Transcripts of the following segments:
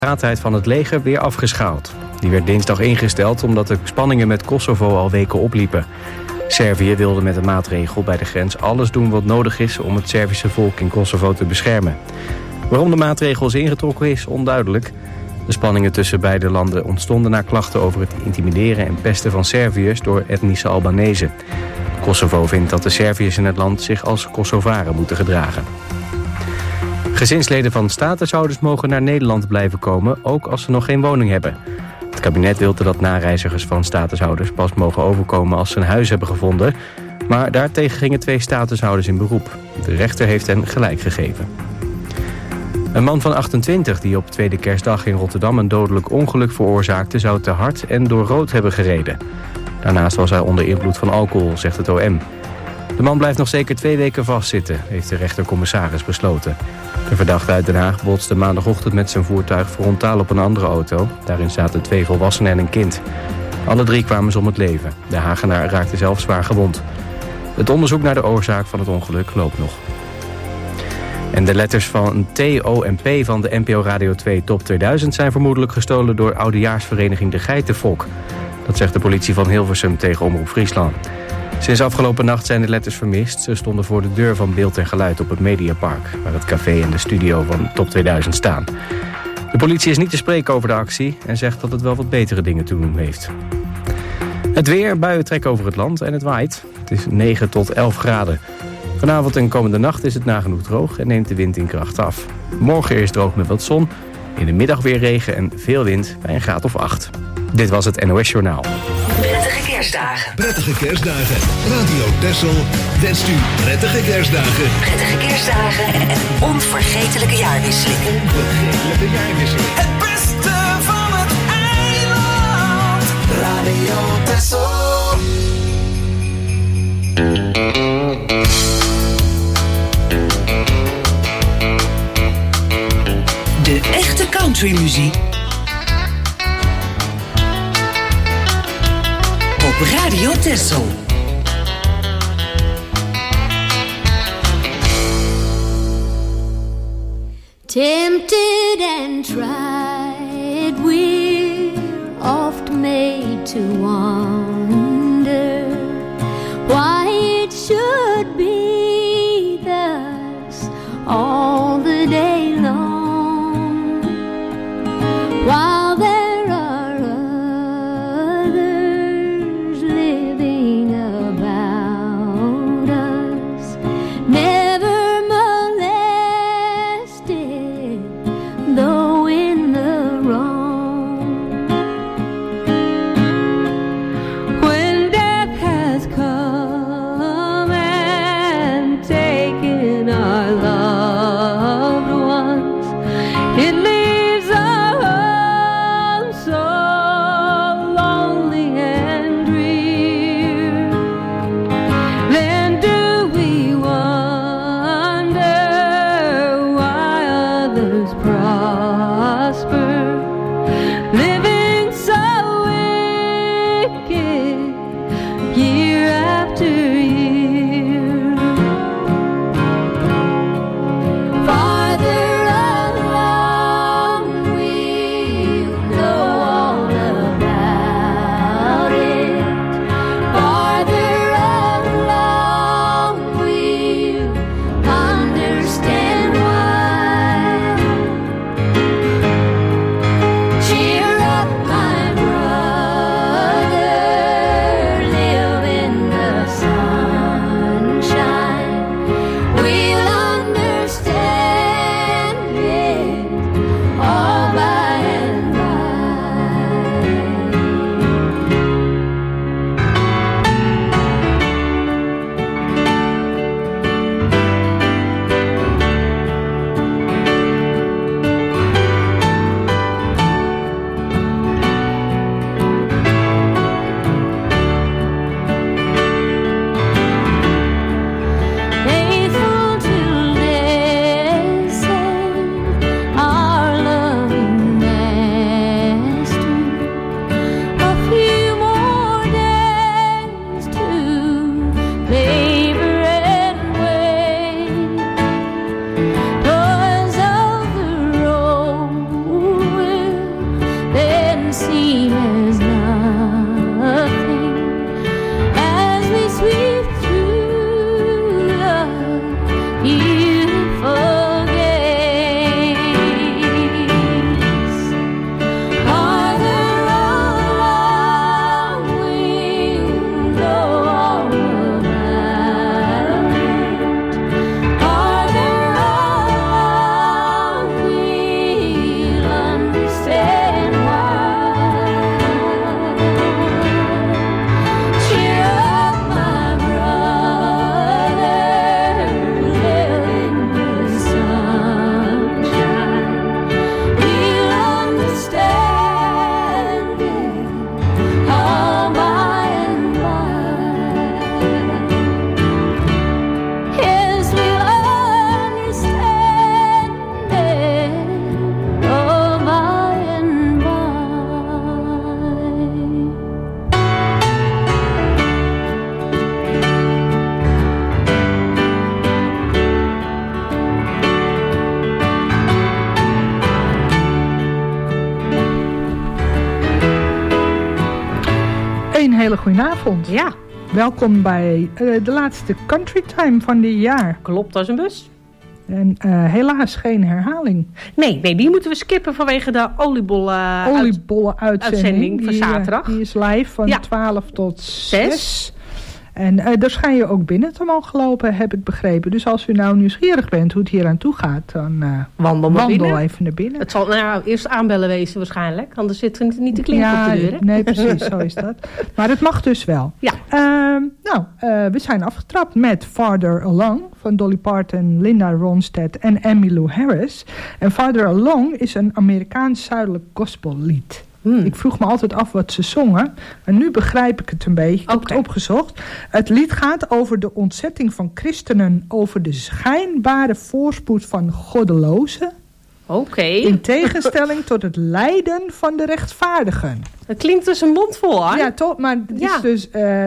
paraatheid van het leger weer afgeschaald. Die werd dinsdag ingesteld omdat de spanningen met Kosovo al weken opliepen. Servië wilde met de maatregel bij de grens alles doen wat nodig is om het Servische volk in Kosovo te beschermen. Waarom de maatregel is ingetrokken is onduidelijk. De spanningen tussen beide landen ontstonden na klachten over het intimideren en pesten van Serviërs door etnische Albanezen. Kosovo vindt dat de Serviërs in het land zich als Kosovaren moeten gedragen. Gezinsleden van statushouders mogen naar Nederland blijven komen, ook als ze nog geen woning hebben. Het kabinet wilde dat nareizigers van statushouders pas mogen overkomen als ze een huis hebben gevonden. Maar daartegen gingen 2 statushouders in beroep. De rechter heeft hen gelijk gegeven. Een man van 28 die op tweede kerstdag in Rotterdam een dodelijk ongeluk veroorzaakte, zou te hard en door rood hebben gereden. Daarnaast was hij onder invloed van alcohol, zegt het OM. De man blijft nog zeker 2 weken vastzitten, heeft de rechtercommissaris besloten. De verdachte uit Den Haag botste maandagochtend met zijn voertuig frontaal op een andere auto. Daarin zaten 2 volwassenen en een kind. Alle 3 kwamen ze om het leven. De Hagenaar raakte zelf zwaar gewond. Het onderzoek naar de oorzaak van het ongeluk loopt nog. En de letters van T, O en P van de NPO Radio 2 Top 2000 zijn vermoedelijk gestolen door oudejaarsvereniging De Geitenfok. Dat zegt de politie van Hilversum tegen Omroep Friesland. Sinds afgelopen nacht zijn de letters vermist. Ze stonden voor de deur van Beeld en Geluid op het Mediapark, waar het café en de studio van Top 2000 staan. De politie is niet te spreken over de actie en zegt dat het wel wat betere dingen te doen heeft. Het weer, buien trekken over het land en het waait. Het is 9 tot 11 graden. Vanavond en komende nacht is het nagenoeg droog en neemt de wind in kracht af. Morgen eerst droog met wat zon, in de middag weer regen en veel wind bij een graad of 8. Dit was het NOS Journaal. Prettige kerstdagen. Prettige kerstdagen. Radio Texel wenst u prettige kerstdagen. Prettige kerstdagen en een onvergetelijke jaarwisseling. Onvergetelijke jaarwisseling. Het beste van het eiland. Radio Texel. De echte countrymuziek op Radio Texel. Tempted and tried, we're oft made to wonder why it should be thus all the day long, while there are others living about us, never molested, though in the wrong. hele goede avond. Ja. Welkom bij de laatste Country Time van dit jaar. Klopt als een bus. En helaas geen herhaling. Nee, die moeten we skippen vanwege de oliebollen-uitzending van zaterdag. Die is live van 12 tot 6. En daar schijn je ook binnen te mogen lopen, heb ik begrepen. Dus als u nou nieuwsgierig bent hoe het hier aan toe gaat, dan wandel even naar binnen. Het zal eerst aanbellen wezen waarschijnlijk, anders zit er niet de klink op de deur. Hè? Nee, precies, zo is dat. Maar het mag dus wel. Ja. We zijn afgetrapt met Farther Along van Dolly Parton, Linda Ronstadt en Emmylou Harris. En Farther Along is een Amerikaans zuidelijk gospellied. Ik vroeg me altijd af wat ze zongen. En nu begrijp ik het een beetje. Ik heb het opgezocht. Het lied gaat over de ontzetting van christenen over de schijnbare voorspoed van goddelozen. In tegenstelling tot het lijden van de rechtvaardigen. Het klinkt dus een mond vol, hè? Ja, toch? Maar het is dus...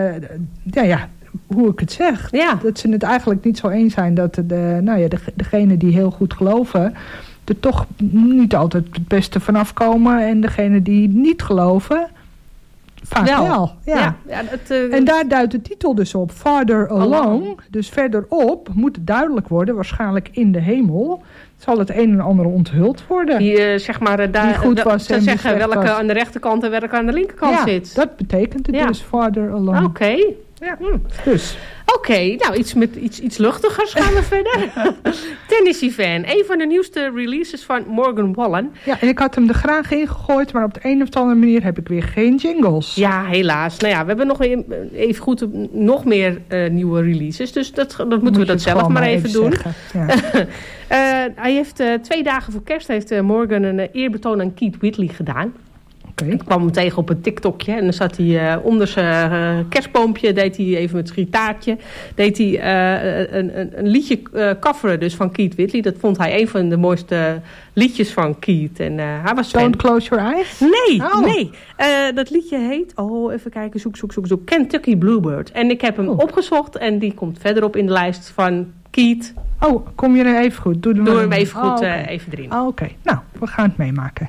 hoe ik het zeg. Ja. Dat ze het eigenlijk niet zo eens zijn dat degenen die heel goed geloven er toch niet altijd het beste vanaf komen. En degenen die niet geloven, vaak wel. Ja. En daar duidt de titel dus op. Farther Along. Dus verderop moet het duidelijk worden, waarschijnlijk in de hemel, zal het een en ander onthuld worden. Die goed was te zeggen welke was aan de rechterkant en welke aan de linkerkant zit. Dat betekent het dus Farther Along. Oké. Ja. Dus. Oké, iets luchtigers gaan we verder. Tennessee Van, een van de nieuwste releases van Morgan Wallen. Ja, en ik had hem er graag in gegooid, maar op de een of andere manier heb ik weer geen jingles. Ja, helaas. Nou ja, we hebben nog meer nieuwe releases, dus dat moeten we dat zelf maar even doen. Ja. Hij heeft 2 dagen voor kerst heeft Morgan een eerbetoon aan Keith Whitley gedaan. Ik kwam hem tegen op een TikTokje en dan zat hij onder zijn kerstboompje, deed hij even met zijn gitaartje, deed hij een liedje coveren dus van Keith Whitley. Dat vond hij een van de mooiste liedjes van Keith. En hij was Don't Close Your Eyes? Nee. Dat liedje heet, even kijken, zoek. Kentucky Bluebird. En ik heb hem opgezocht en die komt verderop in de lijst van Keith. Oh, kom je er even goed? Doe hem even goed even erin. Oké. Nou, we gaan het meemaken.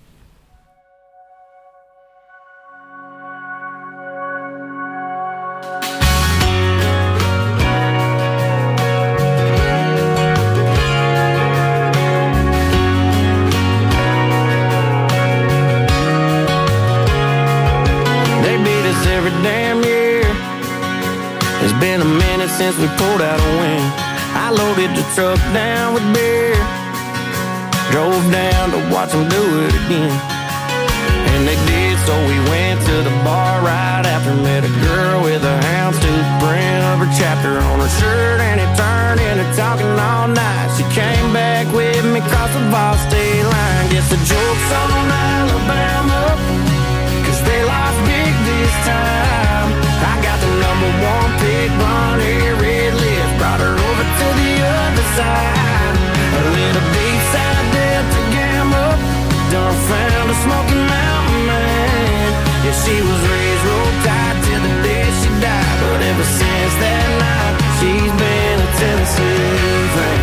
Since we pulled out a win, I loaded the truck down with beer, drove down to watch them do it again. And they did, so we went to the bar right after. Met a girl with a houndstooth print of her chapter on her shirt, and it turned into talking all night. She came back with me across the Vol State line. Guess the joke's on Alabama, 'cause they lost big this time. I got the #1 pick, blonde hair, red lips, brought her over to the other side. A little beachside Delta Gamma, done found a Smoky Mountain man. Yeah, she was raised real tight till the day she died, but ever since that night, she's been a Tennessee fan.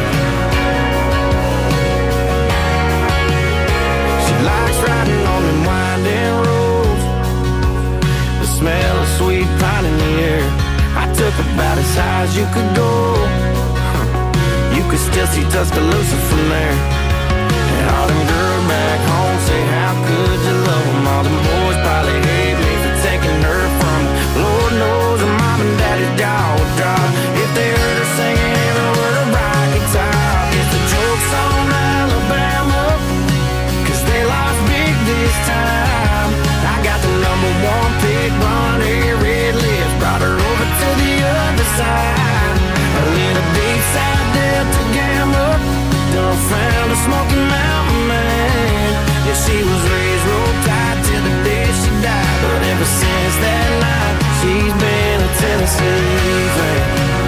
She likes riding on them winding roads, the smell of sweet pine in the air. I took about as high as you could go. You could still see Tuscaloosa from there. And all them girls back home say, how could you love them? All them boys probably hate me for taking her from them. Lord knows her mom and daddy's jaw would drop if they heard her singing every word of rock guitar. It's the joke's on Alabama, 'cause they lost big this time. I got the #1 pick, blonde hair, red lips, brought her over to the other side. A little beachside Delta Gamma, done found a Smoky Mountain man. Yeah, she was raised real tight till the day she died, but ever since that night, she's been a Tennessee fan.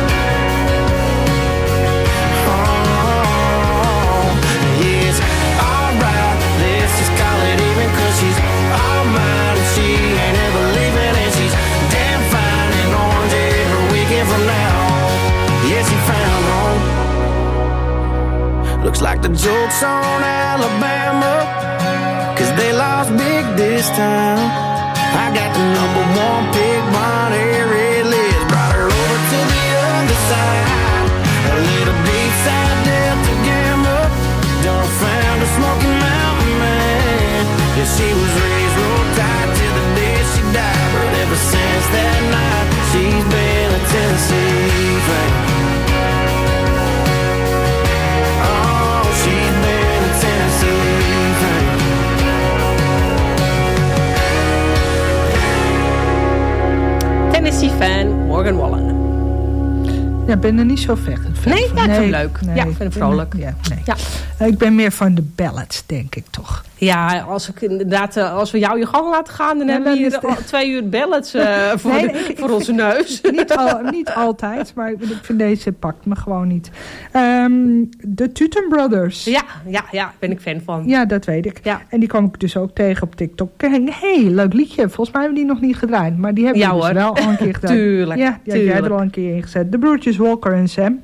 Oh, yes, alright, let's just call it even, 'cause she's all mine and she ain't ever leaving, and she's damn fine in orange every weekend from now on. Yeah, she found home. Looks like the joke's on Alabama, 'cause they lost big this time. I got the number one pick, blonde hair, red lips. Brought her over to the other side, a little deep side Delta Gamma. Done found a Smoky Mountain man. Yeah, she was raised real tight till the day she died. But ever since that night, she's been a Tennessee fan. Oh, she's been a Tennessee fan. Tennessee fan, Morgan Wallen. Ja, ik ben er niet zo fan van. Nee, ja, ik vind hem leuk. Nee, Ja, ik vind hem vrolijk. Ja, nee. Ja. Ik ben meer van de ballads, denk ik toch. Ja, als we jou je gang laten gaan, dan hebben we hier 2 uur ballads voor onze neus. Niet altijd, maar ik vind deze pakt me gewoon niet. De Tutten Brothers. Ja, ben ik fan van. Ja, dat weet ik. Ja. En die kwam ik dus ook tegen op TikTok. Een heel leuk liedje. Volgens mij hebben we die nog niet gedraaid. Maar die hebben we dus wel al een keer gedaan. Tuurlijk. Ja, die had jij er al een keer in gezet. De broertjes Walker en Sam.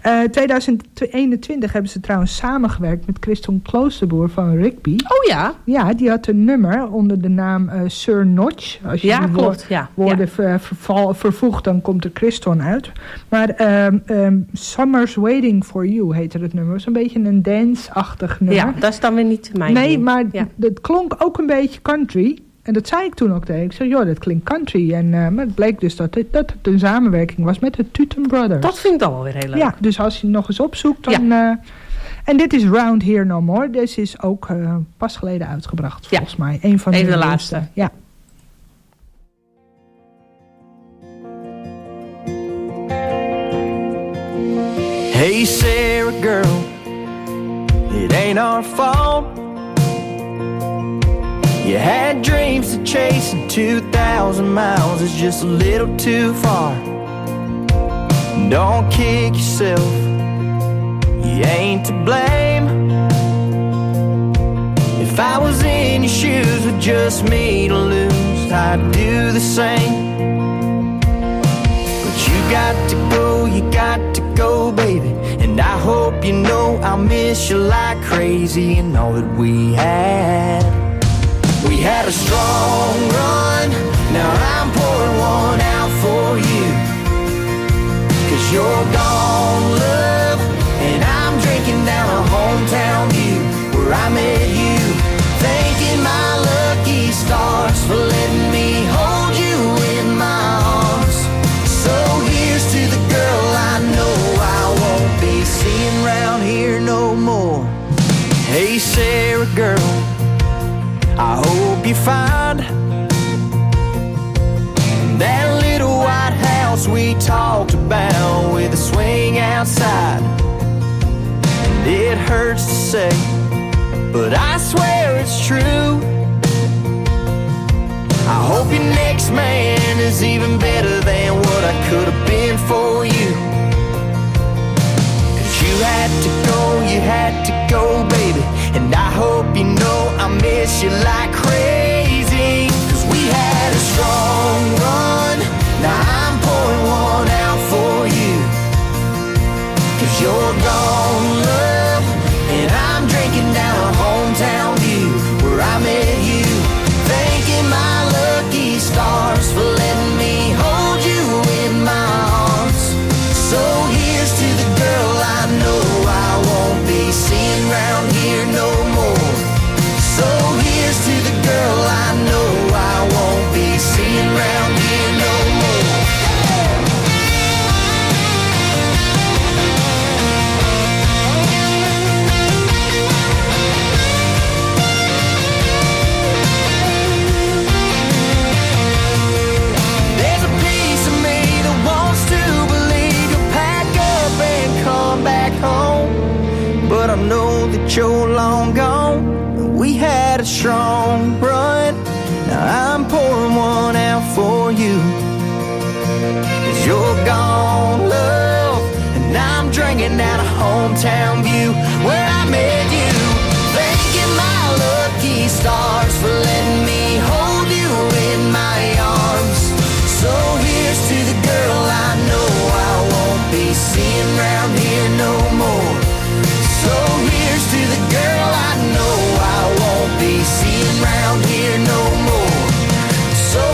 2021 hebben ze trouwens samengewerkt met Christon Kloosterboer van Rigby. Oh ja? Ja, die had een nummer onder de naam Sir Notch. Als je die klopt. woorden vervoegt, dan komt er Christon uit. Maar Summer's Waiting for You heette het nummer. Dat is een beetje een dance-achtig nummer. Ja, dat is dan weer niet mijn Nee, ding. maar het klonk ook een beetje country. En dat zei ik toen ook tegen. Ik zei, joh, dat klinkt country. En maar het bleek dus dat het een samenwerking was met de Tutten Brothers. Dat vind ik dan wel weer heel leuk. Ja, dus als je nog eens opzoekt, dan... en dit is Round Here No More. Deze is ook pas geleden uitgebracht, volgens mij. Een van de laatste. Ja. Hey Sarah girl, it ain't our fault. You had dreams to chase and 2,000 miles is just a little too far. Don't kick yourself, you ain't to blame. If I was in your shoes with just me to lose, I'd do the same. But you got to go, baby. And I hope you know I'll miss you like crazy and all that we had. We had a strong run, now I'm pouring one out for you. 'Cause you're gone, love, and I'm drinking down a hometown view where I met you. Thanking my lucky stars for letting me hold you in my arms. So here's to the girl I know I won't be seeing round here no more. Hey Sarah girl, I hope you find that little white house we talked about with a swing outside. And it hurts to say, but I swear it's true. I hope your next man is even better than what I could have been for you. 'Cause you had to go, baby. And I hope you know I miss you like crazy. 'Cause we had a strong run, now I'm pouring one out for you. 'Cause you're gone, love, and I'm drinking down a hometown view where I met you. Thanking my lucky stars for letting me hold you in my arms. So here's to the girl I know I won't be seeing round here no more. So here's to the girl I know I won't be seeing round here no more. There's a piece of me that wants to believe you'll pack up and come back home. But I know that you're long gone. We had a strong run, now I'm pouring one out for you. 'Cause you're gone, love, and I'm drinking out a hometown view where I met you. Thanking my lucky stars for letting me hold you in my arms. So here's to the girl I know I won't be seeing round here no more. So here's to the girl I know I won't be seeing round here no more. So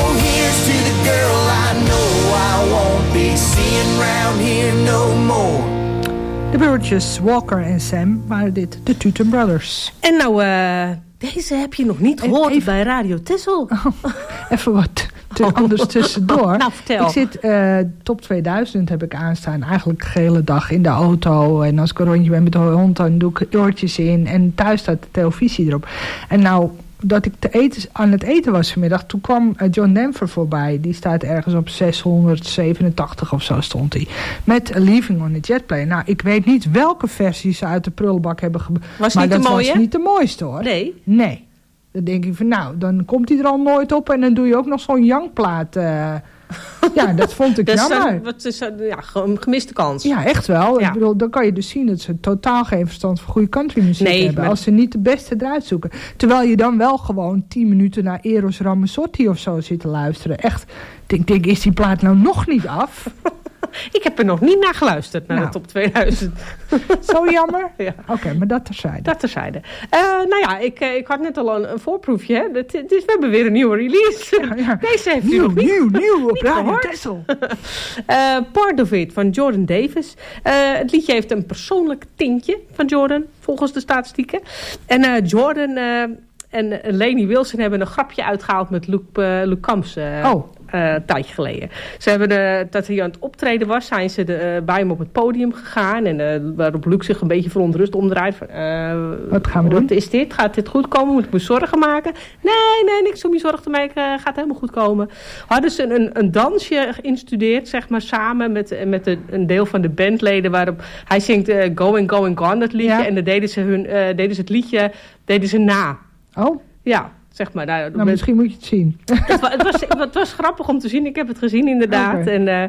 De broertjes Walker en Sam waren dit, de Tutten Brothers. En nou, deze heb je nog niet gehoord bij Radio Texel. Even wat anders tussendoor. Nou, vertel. Ik zit, top 2000 heb ik aanstaan. Eigenlijk de hele dag in de auto. En als ik een rondje ben met de hond, dan doe ik oortjes in. En thuis staat de televisie erop. En nou, dat ik aan het eten was vanmiddag, toen kwam John Denver voorbij. Die staat ergens op 687 of zo stond hij. Met Leaving on a Jet Plane. Nou, ik weet niet welke versies ze uit de prullenbak hebben Was maar niet dat de mooie? was niet de mooiste, hoor. Nee? Nee. Dan denk ik van, nou, dan komt hij er al nooit op. En dan doe je ook nog zo'n jankplaat. Ja, dat vond ik jammer. Dat is een gemiste kans. Ja, echt wel. Ja. Ik bedoel, dan kan je dus zien dat ze totaal geen verstand van goede countrymuziek hebben. maar... Als ze niet de beste eruit zoeken. Terwijl je dan wel gewoon 10 minuten naar Eros Ramazzotti of zo zit te luisteren. Echt, ik denk, is die plaat nou nog niet af? Ik heb er nog niet naar geluisterd, naar de top 2000. Zo jammer? Ja. Oké, maar dat terzijde. Dat terzijde. Nou ja, ik had net al een voorproefje. Hè. We hebben weer een nieuwe release. Ja. Deze heeft u nog niet Nieuw op niet Radio gehoord. Texel. Part of It van Jordan Davis. Het liedje heeft een persoonlijk tintje van Jordan, volgens de statistieken. En Jordan en Lainey Wilson hebben een grapje uitgehaald met Luke Combs. Een tijdje geleden. Ze hebben dat hij aan het optreden was, zijn ze bij hem op het podium gegaan. En waarop Luke zich een beetje verontrust omdraait. Wat gaan we doen? Wat is dit? Gaat dit goed komen? Moet ik me zorgen maken? Nee, niks om je zorgen te maken. Gaat helemaal goed komen. Hadden ze een dansje geïnstudeerd, zeg maar, samen met een deel van de bandleden. Waarop hij zingt Going, Going, Gone, dat liedje. Ja. En dan deden ze het liedje na. Oh? Ja. Zeg maar, nou, misschien moet je het zien. Het was grappig om te zien. Ik heb het gezien inderdaad. Okay. En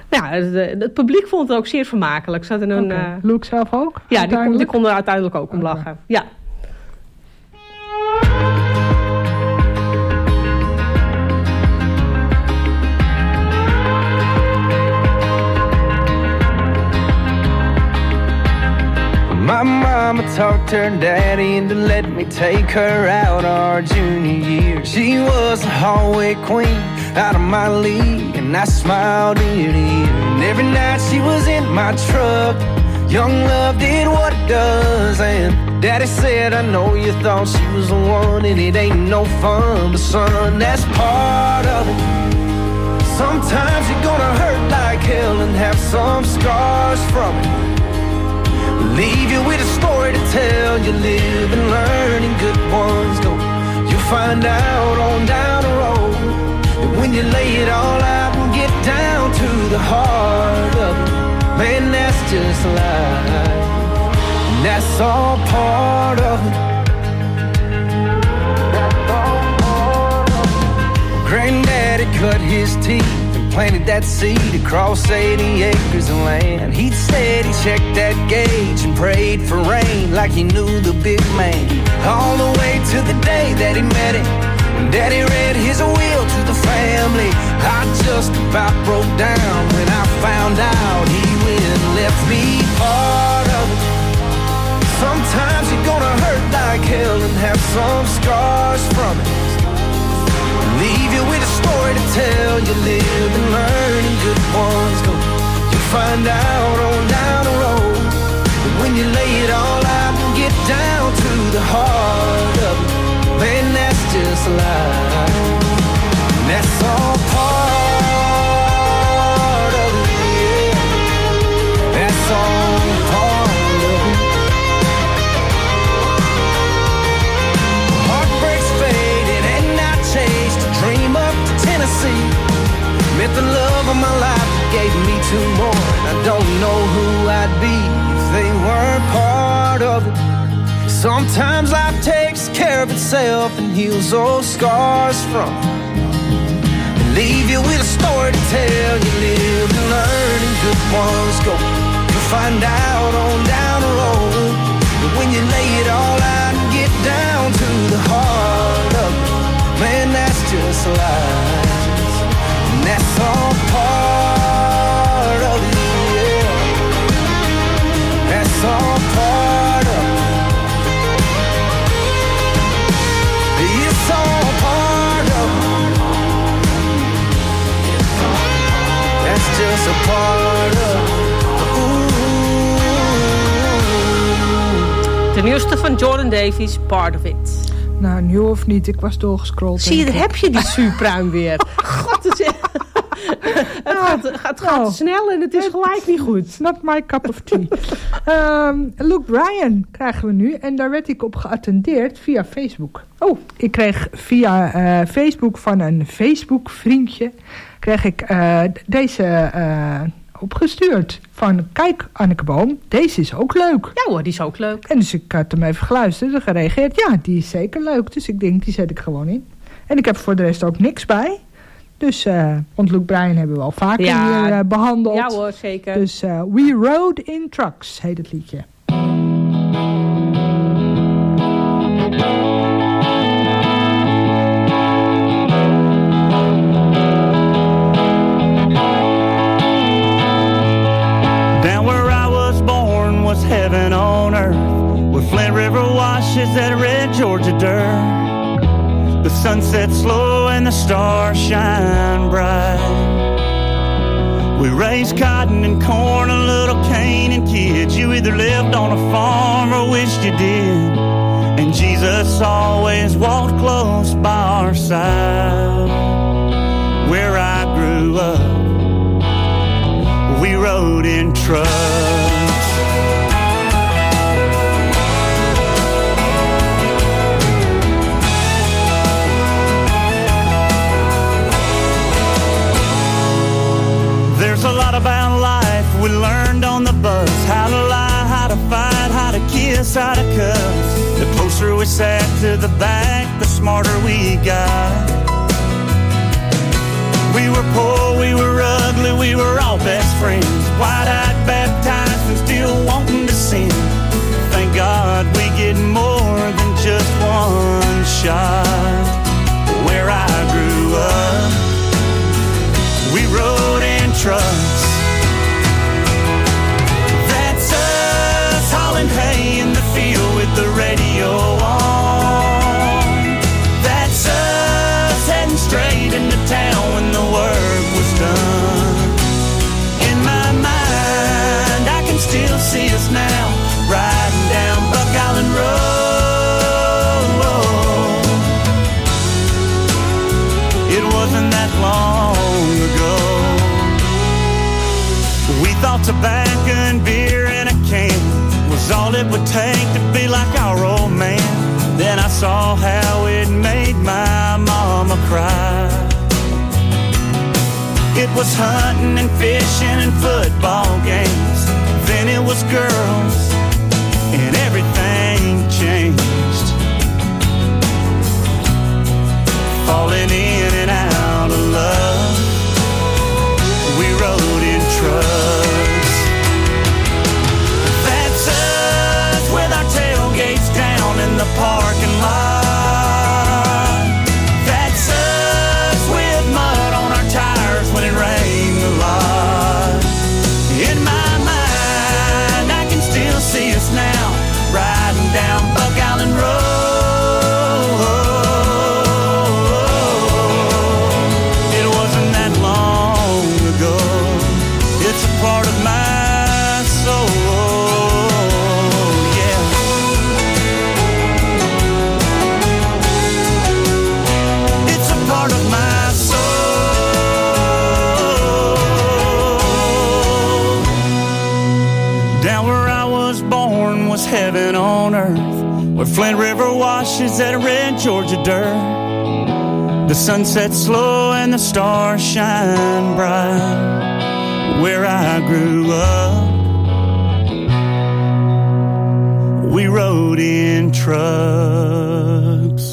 het publiek vond het ook zeer vermakelijk. Zat in een, Luke zelf ook? Ja, die kon er uiteindelijk ook om lachen. Ja. My mama talked her daddy into let me take her out our junior year. She was a hallway queen, out of my league, and I smiled ear to ear. And every night she was in my truck, young love did what it does. And daddy said, I know you thought she was the one, and it ain't no fun, but son, that's part of it. Sometimes you're gonna hurt like hell and have some scars from it. Leave you with a story to tell. You live and learn, and good ones go. You'll find out on down the road that when you lay it all out and get down to the heart of it, man, that's just life, and that's all part of it. That's all part of it. Granddaddy cut his teeth, planted that seed across 80 acres of land. He said he checked that gauge and prayed for rain like he knew the big man. All the way to the day that he met him, when Daddy read his will to the family. I just about broke down when I found out he went and left me part of it. Sometimes you're gonna hurt like hell and have some scars from it. Leave you with a story to tell. You live and learn, and good ones go. You'll find out on down the road that when you lay it all out and get down to the heart of it, man, that's just life, and that's all part of it, yeah. That's all part of it. Heartbreaks faded and I chased a dream up to Tennessee. Met the love of my life, gave me 2 more, and I don't know who I'd be if they weren't part of it. Sometimes life takes care of itself and heals those scars from it, and leave you with a story to tell. You live and learn, and good ones go. You'll find out on down the road, but when you lay it all out and get down to the heart of it, man, that's just life, and that's all part of it, yeah. That's all part of it. It's all part of it. That's just a part of it. Ooh. nieuwste van Jordan Davies, Part of It. Nou, nu of niet. Ik was doorgescrolld. Zie je, daar heb je die zuurpruim weer. God, het gaat snel en het is gelijk niet goed. It's not my cup of tea. Luke Bryan krijgen we nu. En daar werd ik op geattendeerd via Facebook. Oh, ik kreeg via Facebook van een Facebook-vriendje... kreeg ik deze opgestuurd. Van, kijk Anneke Boom, deze is ook leuk. Ja hoor, die is ook leuk. En dus ik had hem even geluisterd en gereageerd. Ja, die is zeker leuk. Dus ik denk, die zet ik gewoon in. En ik heb voor de rest ook niks bij. Dus, want Luke Bryan hebben we al vaker hier behandeld. Ja hoor, zeker. Dus We Rode in Trucks heet het liedje. Heaven on earth, where Flint River washes that red Georgia dirt. The sun sets slow and the stars shine bright. We raised cotton and corn, a little cane and kids. You either lived on a farm or wished you did. And Jesus always walked close by our side. Where I grew up, we rode in trucks. There's a lot about life we learned on the bus. How to lie, how to fight, how to kiss, how to cuss. The closer we sat to the back, the smarter we got. We were poor, we were ugly, we were all best friends. Wide-eyed, baptized, and still wanting to sin. Thank God we get more than just one shot. Where I grew up, we rode in trucks. That's us hauling hay in the field with the radio on. That's us heading straight into town when the work was done. In my mind, I can still see us now riding down Buck Island Road. It wasn't that long ago. We thought tobacco and beer in a can was all it would take to be like our old man. Then I saw how it made my mama cry. It was hunting and fishing and football games. Then it was girls and everything changed. Falling in and out of love, we rode in trucks. That's us with our tailgates down in the parking lot. That's us with mud on our tires when it rained a lot. In my mind, I can still see us now riding down Buck Island Road. Part of my soul, yeah. It's a part of my soul. Down where I was born was heaven on earth, where Flint River washes that red Georgia dirt. The sun sets slow and the stars shine bright. Where I grew up, we rode in trucks.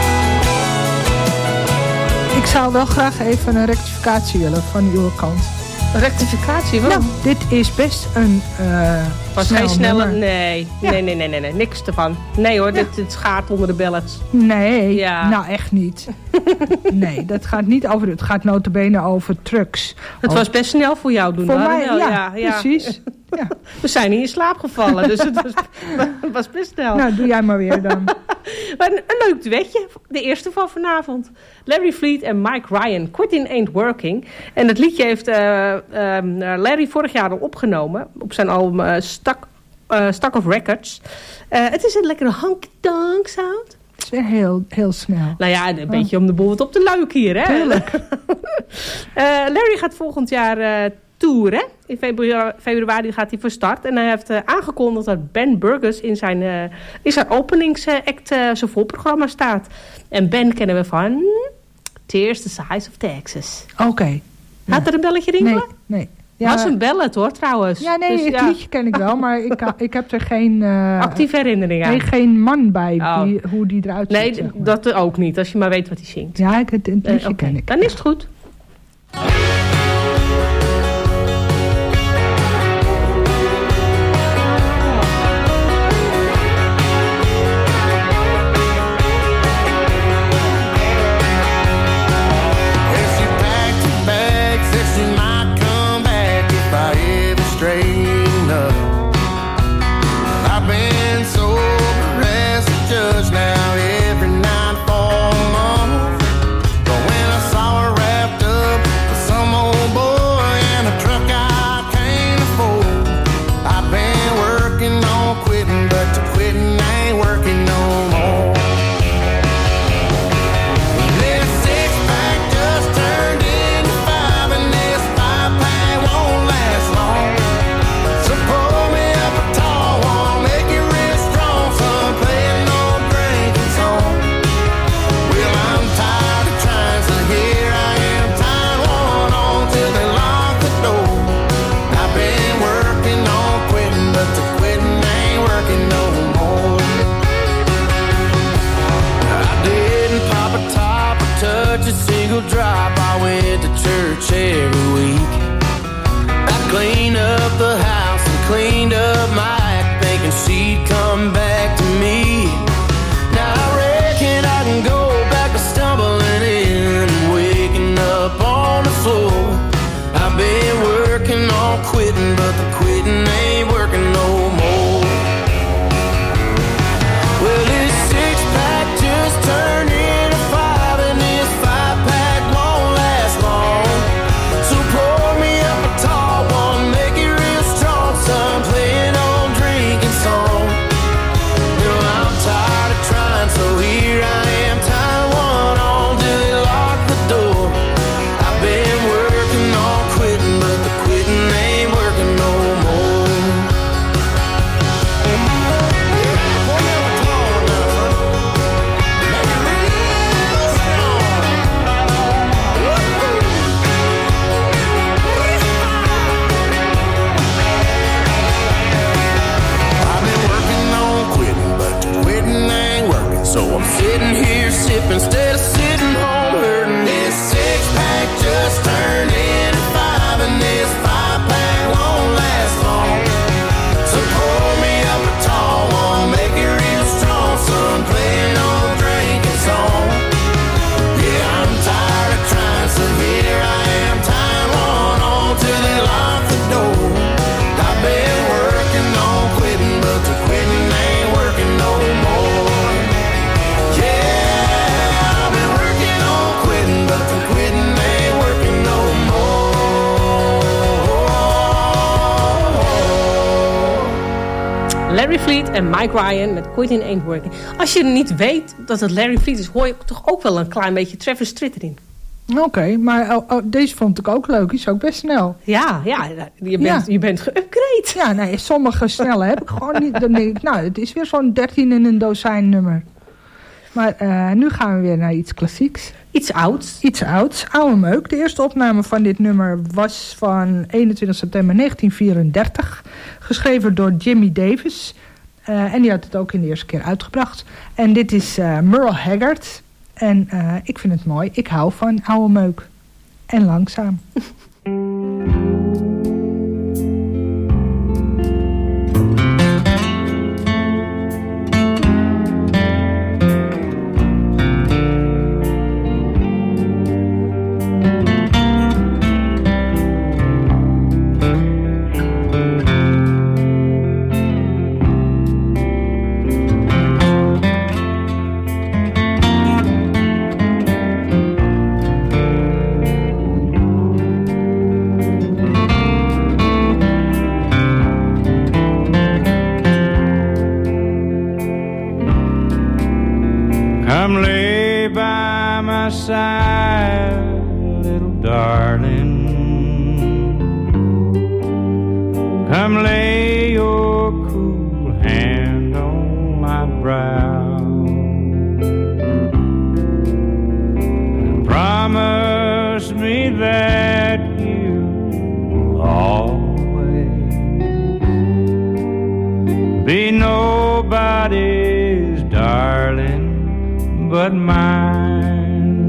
Ik zou wel graag even een rectificatie willen van uw kant. Rectificatie, waarom? Nou, dit is best een Was snel geen snelle... nummer. Nee. Ja. Nee. Niks ervan. Nee hoor, dit gaat onder de ballads. Nee, Ja. nou echt niet. Nee, dat gaat niet over... Het gaat nota bene over trucks. Het was best snel voor jou doen. Voor hoor. mij, Ja. precies. Ja. We zijn niet in slaap gevallen, dus het was best snel. Nou, doe jij maar weer dan. Maar een leuk duetje, de eerste van vanavond. Larry Fleet en Mike Ryan, Quitting Ain't Working. En het liedje heeft Larry vorig jaar al opgenomen op zijn album Stack of Records. Het is een lekkere honky-tonk sound. Het is weer heel snel. Nou ja, een beetje om de boel wat op te luiken hier, hè? Tuurlijk. Larry gaat volgend jaar toeren. In februari gaat hij van start. En hij heeft aangekondigd dat Ben Burgess in zijn openingsact zijn voorprogramma staat. En Ben kennen we van Tears the Size of Texas. Oké. Gaat er een belletje rinkelen? Nee. Ja, was een ballad hoor, trouwens. Ja, nee, Dus, het liedje ken ik wel, maar ik heb er geen... actieve herinnering aan. Nee, geen man bij Oh. hoe die eruit ziet. Nee, zeg maar. dat ook niet, als je maar weet wat hij zingt. Ja, het liedje Oké, ken ik. dan is het goed. Larry Fleet en Mike Ryan met Quitting Ain't Working. Als je niet weet dat het Larry Fleet is, hoor je toch ook wel een klein beetje Travis Tritt erin. Oké, maar deze vond ik ook leuk. Die is ook best snel. Ja, je bent geüpgrade. Ja, nee, sommige snelle heb ik gewoon niet. Dan denk ik, nou, het is weer zo'n 13 in een dozijn nummer. Maar nu gaan we weer naar iets klassieks. Iets ouds. Iets ouds. Oude Meuk. De eerste opname van dit nummer was van 21 september 1934. Geschreven door Jimmy Davis. En die had het ook in de eerste keer uitgebracht. En dit is Merle Haggard. En ik vind het mooi. Ik hou van Oude Meuk. En langzaam. my little darling. Come lay your cool hand on my brow and promise me that you will always be nobody's darling but mine.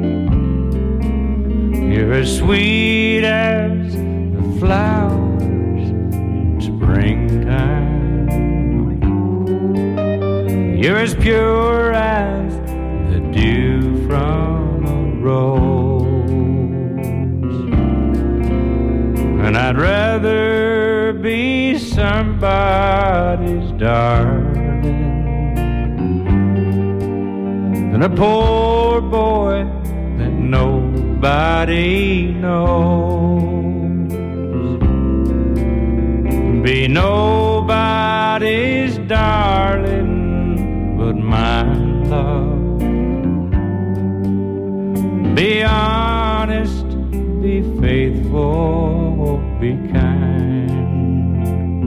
You're as sweet as the flowers springtime. You're as pure as the dew from a rose, and I'd rather be somebody's darling than a poor boy that nobody knows. Be nobody's darling but my love. Be honest, be faithful, be kind,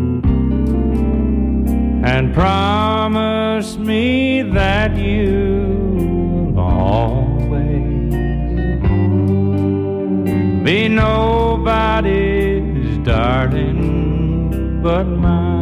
and promise me that you will always be nobody's darling but mine.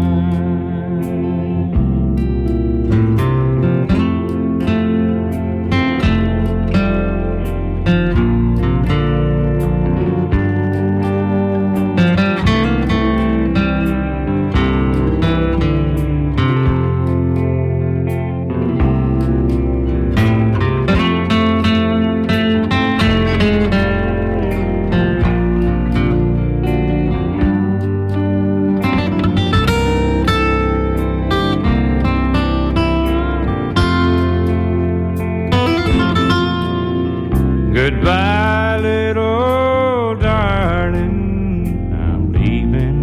Goodbye, little darling, I'm leaving.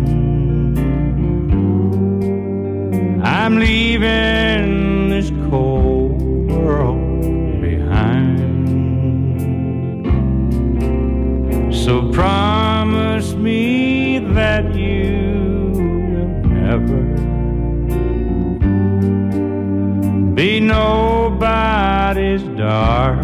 I'm leaving this cold world behind. So promise me that you will never be nobody's darling.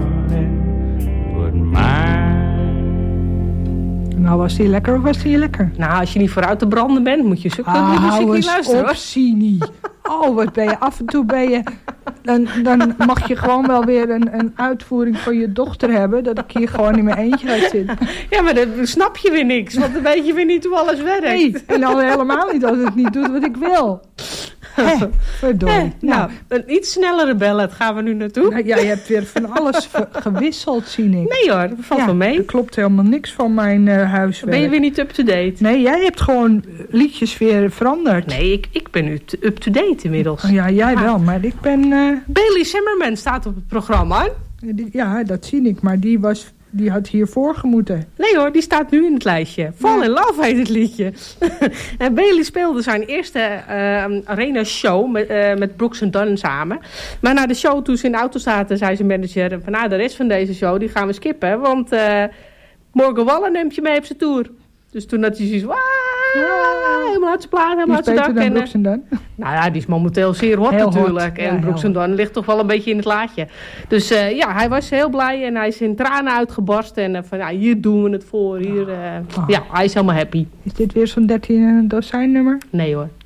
Nou, was die lekker of was die lekker? Nou, als je niet vooruit te branden bent, moet je zulke muziek niet luisteren. Hou eens op, Sini. Oh, wat ben je. Af en toe ben je... Dan mag je gewoon wel weer een uitvoering van je dochter hebben. Dat ik hier gewoon in mijn eentje uit zit. Ja, maar dan snap je weer niks. Want dan weet je weer niet hoe alles werkt. Nee, en al helemaal niet als het niet doet wat ik wil. Verdorie. Nou, een iets snellere ballad gaan we nu naartoe. Nou, ja, je hebt weer van alles gewisseld, zie ik. Nee hoor, dat valt wel mee. Er klopt helemaal niks van mijn huiswerk. Ben je weer niet up-to-date? Nee, jij hebt gewoon liedjes weer veranderd. Nee, ik ben nu up-to-date inmiddels. Oh, ja, jij wel, maar ik ben... Bailey Zimmerman staat op het programma. Ja, dat zie ik, maar die had hiervoor gemoeten. Nee hoor, die staat nu in het lijstje. Fall in Love heet het liedje. En Bailey speelde zijn eerste arena show met Brooks & Dunn samen. Maar na de show, toen ze in de auto zaten, zei zijn manager... van nou, de rest van deze show, die gaan we skippen. Want Morgan Wallen neemt je mee op zijn tour. Dus toen had hij zoiets helemaal uit zijn plaat, helemaal uit zijn dak. Die is beter dan Brooks & Dunn? Nou ja, die is momenteel zeer hot heel natuurlijk. Hot. En ja, Brooks & Dunn ligt toch wel een beetje in het laadje. Dus ja, hij was heel blij en hij is in tranen uitgebarsten. En van ja, hier doen we het voor. Hier, ja, hij is helemaal happy. Is dit weer zo'n 13 en een dozijn nummer? Nee hoor.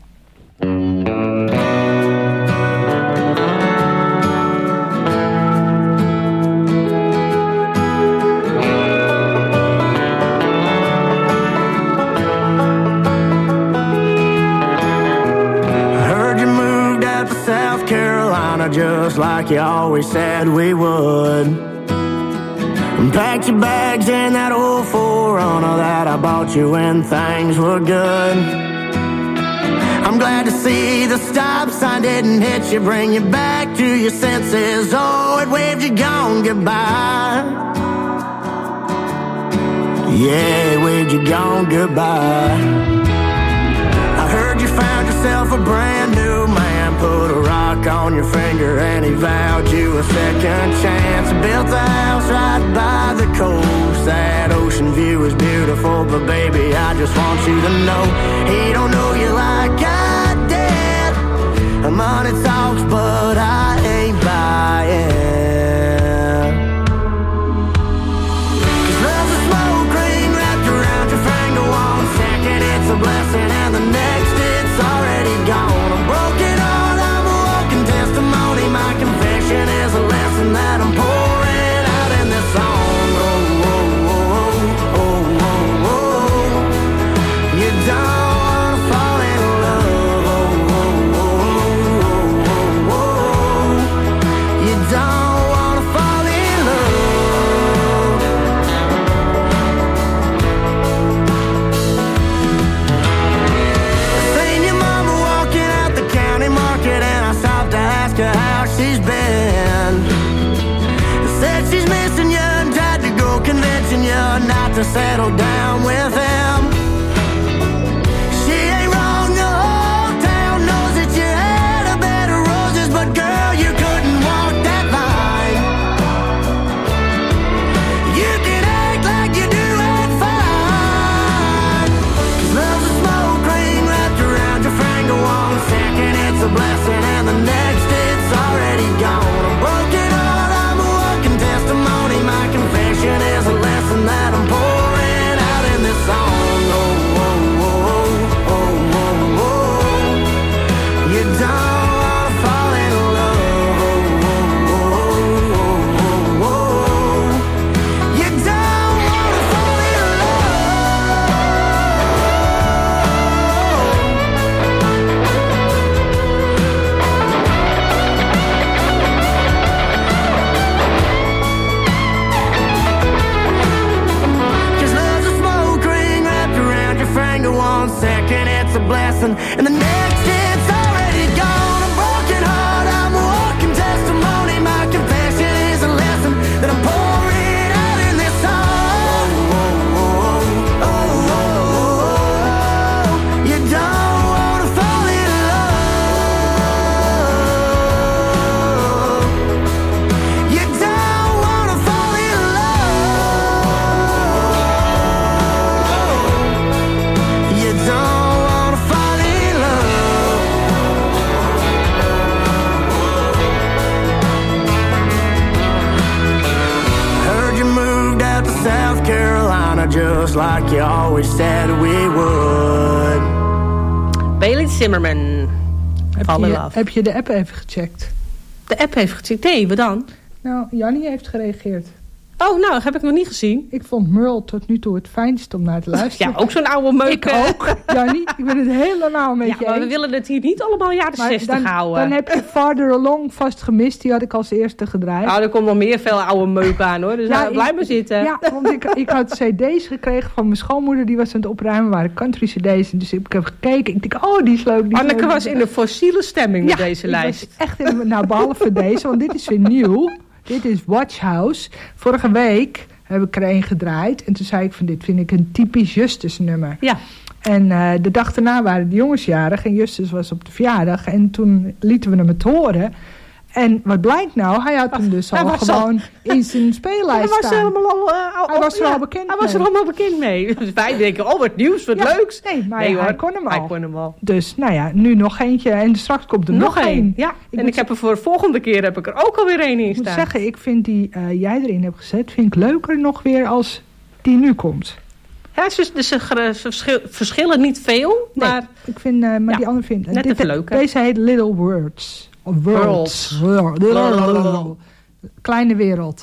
Just like you always said we would. And packed your bags in that old 4Runner that I bought you when things were good. I'm glad to see the stop sign didn't hit you, bring you back to your senses. Oh, it waved you gone goodbye. Yeah, it waved you gone goodbye. I heard you found yourself a brand new man, put a rock on your finger and he vowed you a second chance. Built the house right by the coast. That ocean view is beautiful, but baby, I just want you to know he don't know you like I did. Money talks, but I ain't buying. A blessing and the next it's already gone. I'm broken heart, I'm a walking testimony. My confession is a lesson that I'm pouring out in this song. Oh, oh, oh, oh, oh, oh. You don't wanna fall in love. Oh, oh, oh, oh, oh, oh. You don't wanna fall in love. How she's been. Said she's missing you and tried to go convincing you not to settle down with him. She ain't wrong, the whole town knows that you had a bed of roses, but girl, you couldn't walk that line. You can act like you do it fine. 'Cause love's a smoke ring wrapped around your finger. 1 second it's a blessing and the next already gone. A broken heart, I'm a walking testimony. My confession is a lesson that I'm pouring out in this song. Oh, oh, oh, oh, oh, oh. You don't wanna fall in love. Oh, oh, oh, oh, oh. You don't wanna fall in love. Finger 1 second it's a blessing and the next it's already gone. A broken heart, I'm a walking testimony. My confession is a lesson that I'm pouring out in this song. Oh, oh, oh, oh, oh. You don't wanna fall in love. You don't wanna fall in love. You don't wanna fall in love. Heard you moved out to South Carolina just like you always said we would. Bailey Zimmerman. Fall in love. Heb je de app even gecheckt? De app heeft gecheckt. Nee, wat dan? Nou, Jannie heeft gereageerd. Oh, nou, dat heb ik nog niet gezien. Ik vond Merle tot nu toe het fijnst om naar te luisteren. Ja, ook zo'n oude meuk. Ik ook, Jannie. Ik ben het helemaal met je eens. Maar we willen het hier niet allemaal jaren 60 houden. Dan heb je Farther Along vast gemist. Die had ik als eerste gedraaid. Nou, er komt nog meer veel oude meuk aan, hoor. Dus blijf maar zitten. Ja, want ik had cd's gekregen van mijn schoonmoeder. Die was aan het opruimen, waren country cd's. Dus ik heb gekeken. Ik denk, oh, die is leuk. Anneke was in de fossiele stemming met deze lijst. Was echt nou, behalve deze, want dit is weer nieuw. Dit is Watch House. Vorige week heb ik er een gedraaid. En toen zei ik van dit vind ik een typisch Justus nummer. Ja. En de dag daarna waren de jongens jarig. En Justus was op de verjaardag. En toen lieten we hem het horen. En wat blijkt nou? Hij had hem dus al gewoon in zijn speellijst staan. Hij was er al bekend mee. Hij was er allemaal bekend mee. Dus wij denken, oh wat nieuws, wat leuks. Nee, maar hij kon hem al. Hij kon hem al. Dus nou ja, nu nog eentje. En straks komt er nog één. Ja, ik heb er voor de volgende keer heb ik er ook alweer één in staan. Ik moet zeggen, ik vind die jij erin hebt gezet, vind ik leuker nog weer als die nu komt. Ja, ze verschillen niet veel. Nee, maar ik vind, maar die andere vind net even leuk. Deze heet Little Words. Of Worlds. Kleine wereld.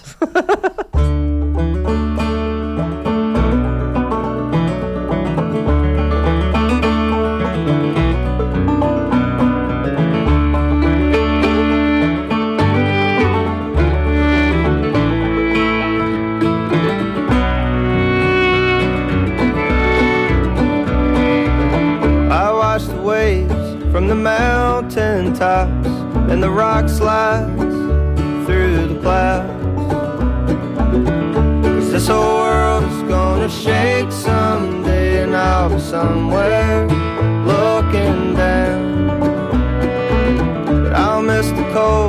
From the mountain tops and the rock slides through the clouds, 'cause this whole world is gonna shake someday, and I'll be somewhere looking down. But I'll miss the cold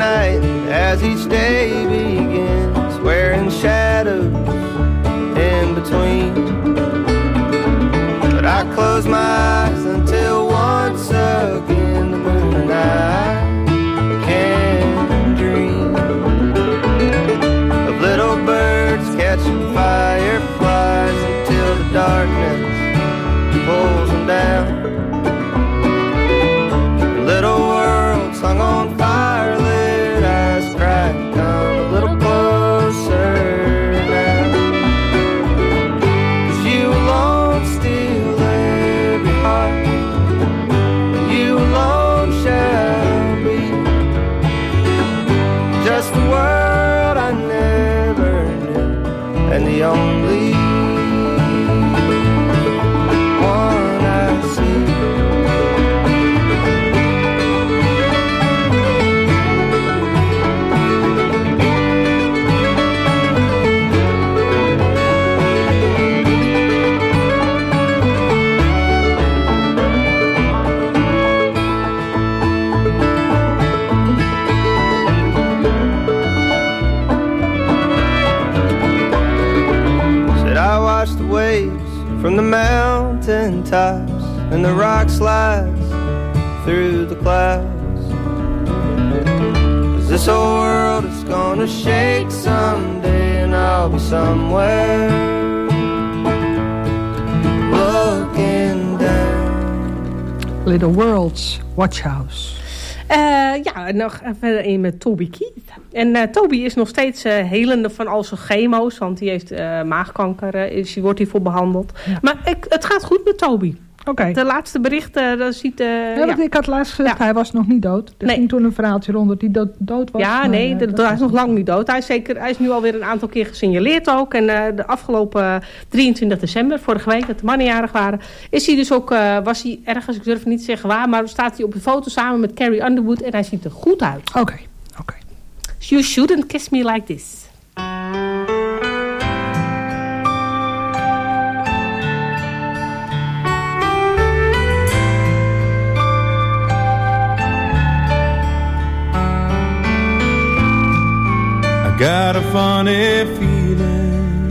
night as each day begins, wearing shadows in between. But I close my eyes until once again the moon and I can dream of little birds catching fireflies until the darkness pulls them down. Little worlds hung on fire, lit eyes cry, come a little closer now. 'Cause you alone steal every heart, you alone shall be just the world I never knew, and the only one I see. From the mountain tops and the rock slides through the clouds, 'cause this whole world is gonna shake someday, and I'll be somewhere looking down. Little Worlds, Watch House. Ja, nog verder in met Toby Keith. En Toby is nog steeds helende van al zijn chemo's, want die heeft maagkanker, wordt hiervoor behandeld. Ja. Maar het gaat goed met Toby. Okay. De laatste berichten, dat ziet... Ik had laatst gezegd, hij was nog niet dood. Er ging toen een verhaaltje rond dat hij dood was. Ja, maar, hij is nog lang niet dood. Hij is nu alweer een aantal keer gesignaleerd ook. En de afgelopen 23 december, vorige week, dat de mannen jarig waren, is hij dus ook, was hij ergens, ik durf niet te zeggen waar, maar staat hij op een foto samen met Carrie Underwood en hij ziet er goed uit. Oké. You shouldn't kiss me like this. Got a funny feeling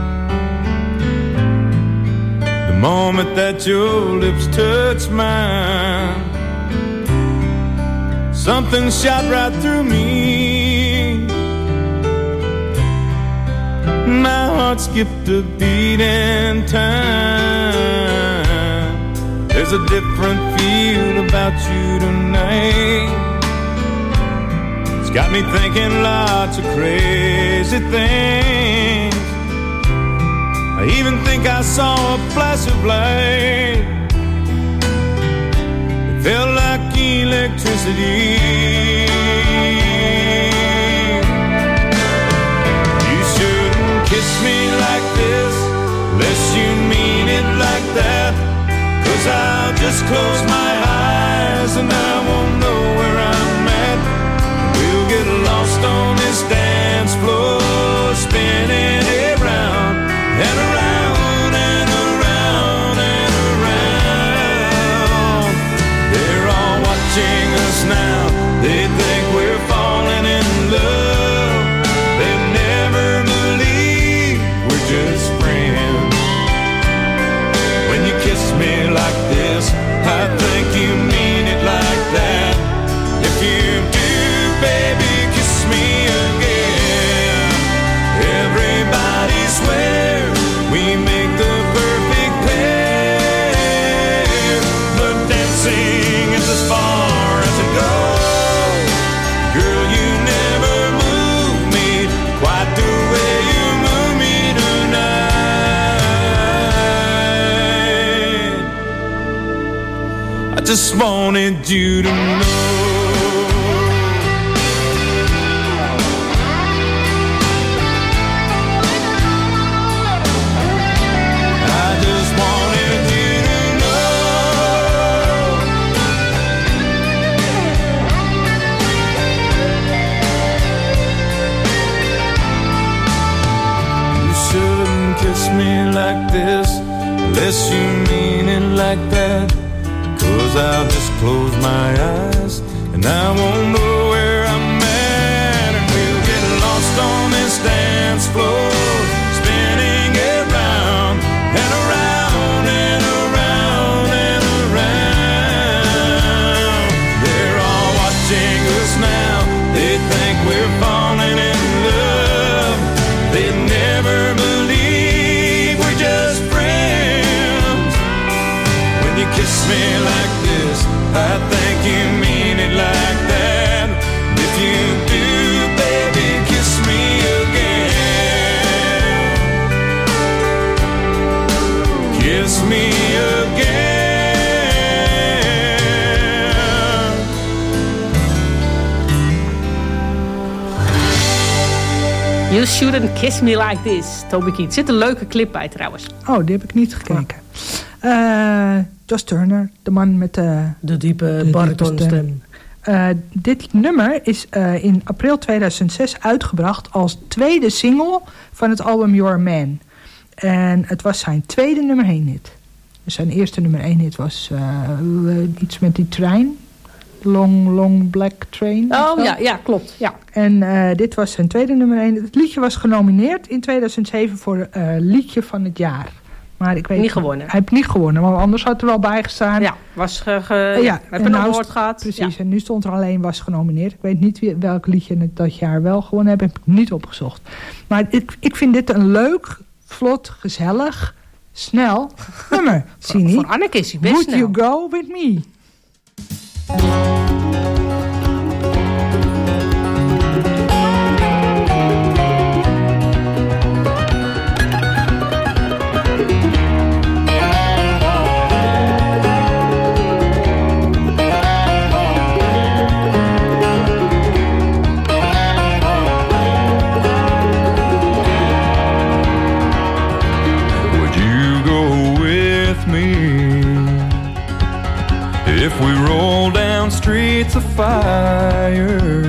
the moment that your lips touch mine. Something shot right through me. My heart skipped a beat in time. There's a different feel about you tonight. Got me thinking lots of crazy things. I even think I saw a flash of light. It felt like electricity. You shouldn't kiss me like this unless you mean it like that. 'Cause I'll just close my eyes and I won't know where I'm at. We'll get lost on this dance floor, spinning around and around and around and around. They're all watching us now. They think we're falling in love. They've never believed we're just friends. When you kiss me like this, I think you mean it like that. If you do, baby, kiss me again. Everybody swears we make the perfect pair, but dancing is as far as it goes. Girl, you never move me quite the way you move me tonight. I just wanted you to know. Like this, unless you mean it like that. 'Cause I'll just close my eyes and I won't know where I'm at. dance floor, spinning around and around and around and around. They're all watching us now. They think we're falling in love. They never believe we're just friends. When you kiss me like this, I think you mean it like that. If you do, baby, kiss me again. Kiss me again. You shouldn't kiss me like this, Toby Keith. Er zit een leuke clip bij trouwens. Oh, die heb ik niet gekeken. Josh Turner, de man met de diepe baritonstem. Dit nummer is in april 2006 uitgebracht als tweede single van het album You're a Man. En het was zijn tweede nummer 1 hit. Dus zijn eerste nummer 1 hit was iets met die trein. Long Black Train. Oh ja, klopt. Ja. En dit was zijn tweede nummer 1. Het liedje was genomineerd in 2007 voor liedje van het jaar. Maar ik weet niet gewonnen. Hij heeft niet gewonnen, maar anders had er wel bij gestaan. Ja, heb een award gehad. Precies, en nu stond er alleen was genomineerd. Ik weet niet welk liedje het dat jaar wel gewonnen heb ik niet opgezocht. Maar ik vind dit een leuk, vlot, gezellig, snel nummer. Voor Anneke is hij best Would snel. You Go With Me? If we roll down streets of fire,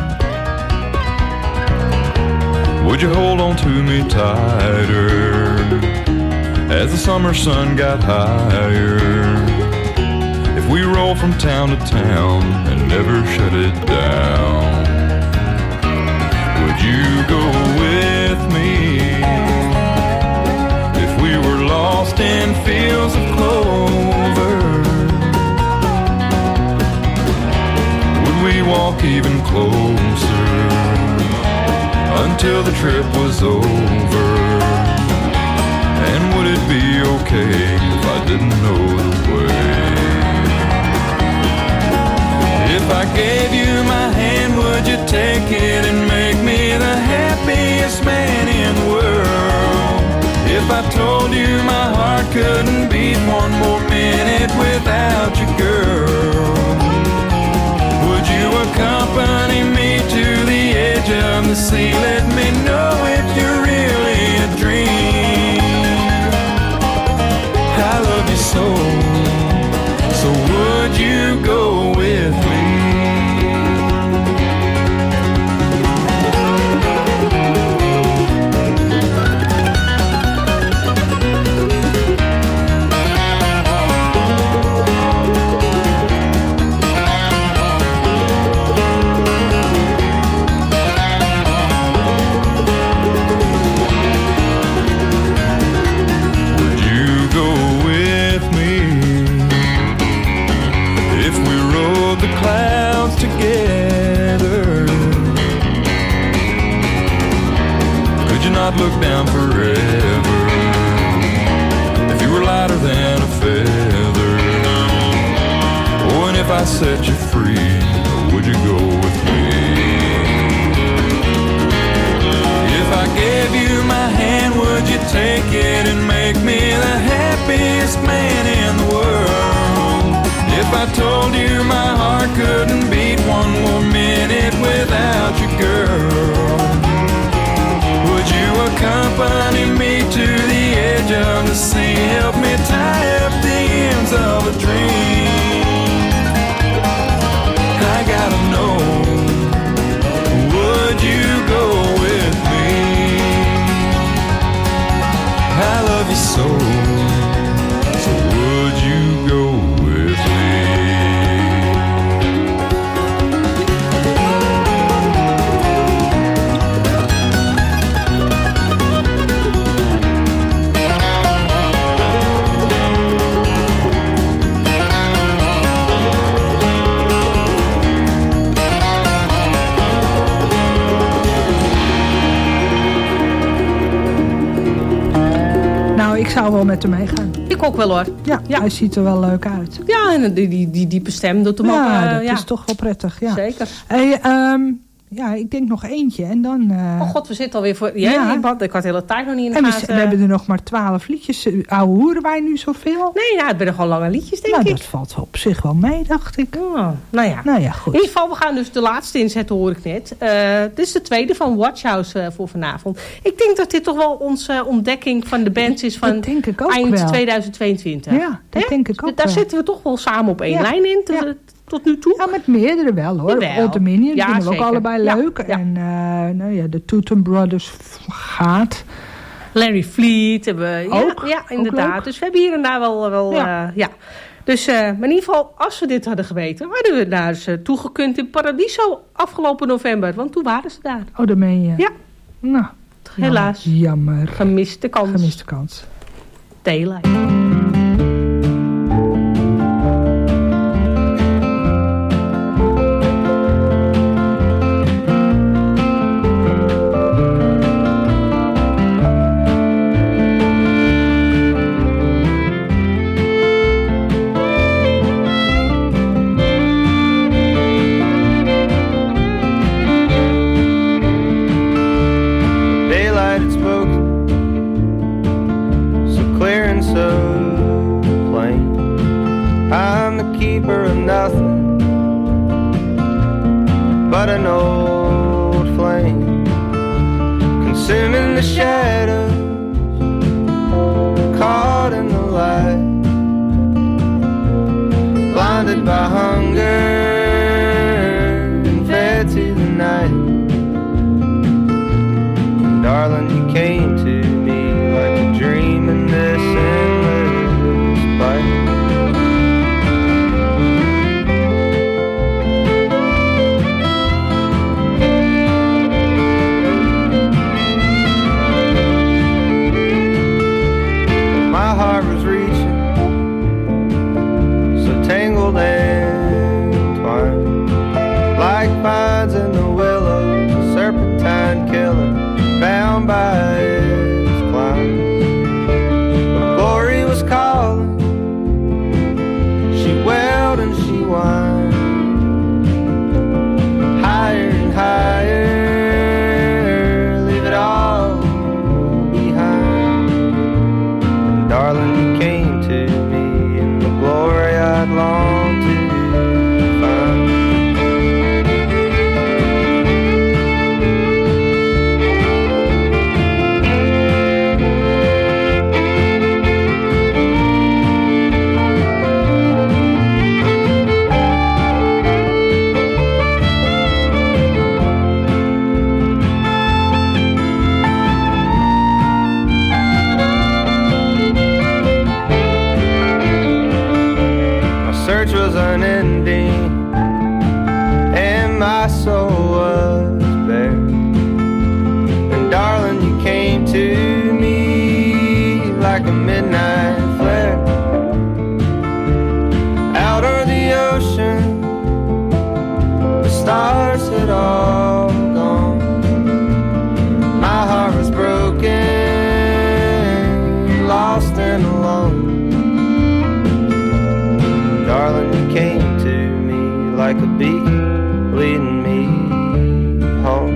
would you hold on to me tighter as the summer sun got higher? If we roll from town to town and never shut it down, would you go with me? If we were lost in fields of clover, we walk even closer until the trip was over? And would it be okay if I didn't know the way? If I gave you my hand, would you take it and make me the happiest man in the world? If I told you my heart couldn't beat one more minute without you, girl, accompany me to the edge of the sea? Let me know if you're really a dream. I love you so, so would you go with me? Clouds together, could you not look down forever? If you were lighter than a feather, oh, and if I set you free, would you go with me? If I gave you my hand, would you take it and make me the happiest man in the world? If I told you my heart couldn't beat one more minute without you, girl, would you accompany me to the edge of the sea? Help me tie up the ends of a dream. I gotta know, would you go with me? I love you so, so would you go with me? Ik zou wel met hem meegaan. Ik ook wel hoor. Ja, hij ziet er wel leuk uit. Ja, en die diepe stem doet hem ook. Dat is toch wel prettig. Ja. Zeker. Hey, ja, ik denk nog eentje en dan... Oh god, we zitten alweer voor... Ja. Ik had de hele tijd nog niet in de gaten. We hebben er nog maar 12 liedjes. Ouwe hoeren wij nu zoveel? Nee, het zijn gewoon lange liedjes, denk ik. Dat valt op zich wel mee, dacht ik. Oh, nou ja, goed. In ieder geval, we gaan dus de laatste inzetten, hoor ik net. Dit is de tweede van Watch House voor vanavond. Ik denk dat dit toch wel onze ontdekking van de band is van eind 2022. Ja, dat denk ik ook. Daar zitten we toch wel samen op één lijn in. Tot nu toe? Ja, met meerdere wel hoor. Old Dominion vinden we ook allebei leuk. Ja. En de Tootham Brothers gaat. Larry Fleet hebben we. Ook? Ja, inderdaad. Dus we hebben hier en daar wel ja. Dus maar in ieder geval, als we dit hadden geweten, hadden we daar eens toegekund in Paradiso afgelopen november. Want toen waren ze daar. Oh, dat meen je? Ja. Nou, helaas. Jammer. Gemiste kans. Daylight. An old flame consuming the shadows, caught in the light, blinded by hunger and fed to the night. And darling, you came to me like a dream in this endless fight. Vines in the willows, a serpentine killer bound by his climb. But glory was calling, she wailed and she whined, higher and higher, leave it all behind. And darling, you came to me in the glory I'd longed to find. Search was unending and my soul was bare. And darling, you came to me like a midnight flare. Out of the ocean, the stars had all gone. My heart was broken, lost and alone. Darling, you came to me like a beacon, leading me home.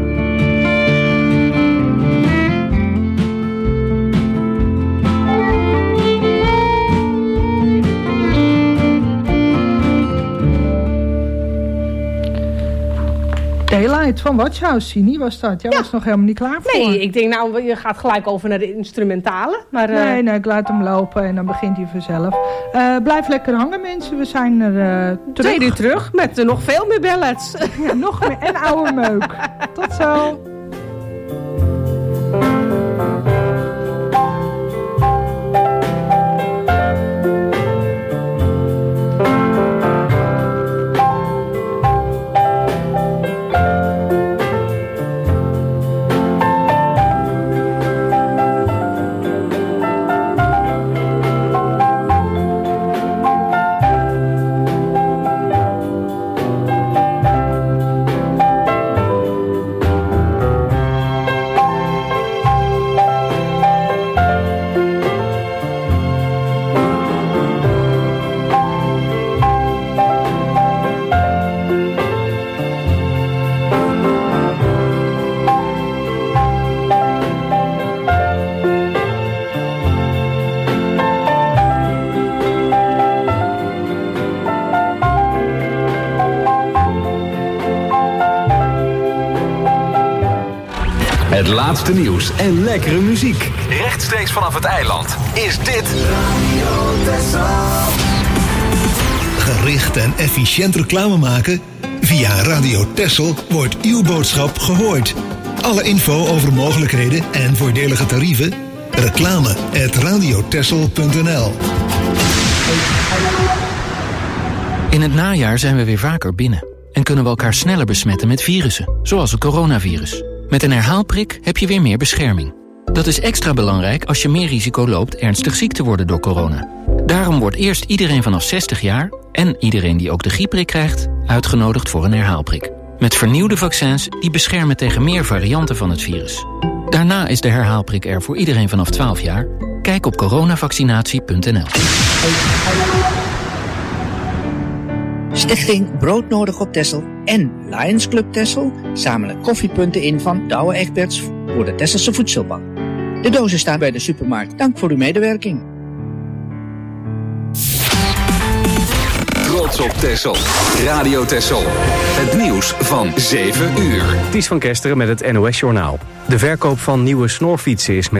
Daylight van Watch House, Sini, was dat? Jij was nog helemaal niet klaar voor. Nee, ik denk nou, je gaat gelijk over naar de instrumentale. Maar, Nee, ik laat hem lopen en dan begint hij vanzelf. Blijf lekker hangen, mensen. We zijn er terug. 2 uur terug met nog veel meer ballads. Ja, nog meer en oude meuk. Tot zo. Het laatste nieuws en lekkere muziek. Rechtstreeks vanaf het eiland is dit Radio Texel. Gericht en efficiënt reclame maken? Via Radio Texel wordt uw boodschap gehoord. Alle info over mogelijkheden en voordelige tarieven? reclame@radiotexel.nl. In het najaar zijn we weer vaker binnen en kunnen we elkaar sneller besmetten met virussen, zoals het coronavirus. Met een herhaalprik heb je weer meer bescherming. Dat is extra belangrijk als je meer risico loopt ernstig ziek te worden door corona. Daarom wordt eerst iedereen vanaf 60 jaar en iedereen die ook de griepprik krijgt uitgenodigd voor een herhaalprik. Met vernieuwde vaccins die beschermen tegen meer varianten van het virus. Daarna is de herhaalprik er voor iedereen vanaf 12 jaar. Kijk op coronavaccinatie.nl. Stichting Broodnodig op Texel en Lions Club Texel zamelen koffiepunten in van Douwe Egberts voor de Tesselse Voedselbank. De dozen staan bij de supermarkt. Dank voor uw medewerking. Trots op Texel. Radio Texel. Het nieuws van 7 uur. Ties van Kesteren met het NOS Journaal. De verkoop van nieuwe snorfietsen is met